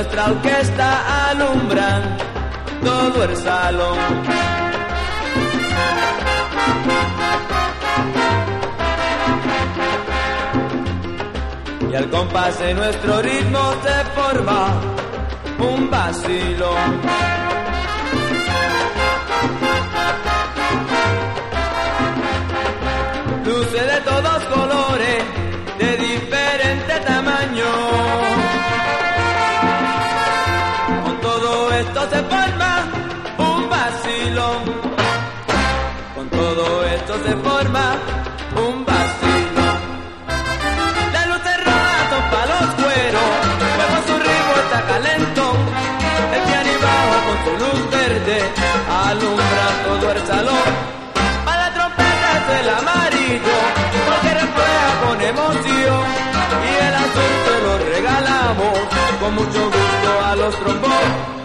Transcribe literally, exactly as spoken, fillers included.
nuestra orquesta alumbran todo el salón. Y al compás de nuestro ritmo se forma un vacilón. Luces de todos colores, de diferente tamaño. Con todo esto se forma un vacilón. Con todo esto se forma un vacilón. La luz es roja son pa' los cueros, luego su ritmo está calentón. El piano y bajo con su luz verde alumbra todo el salón. Pa' la trompeta es el amarillo, porque refleja con emoción, y el azul se lo regalamos con mucho gusto a los trombones.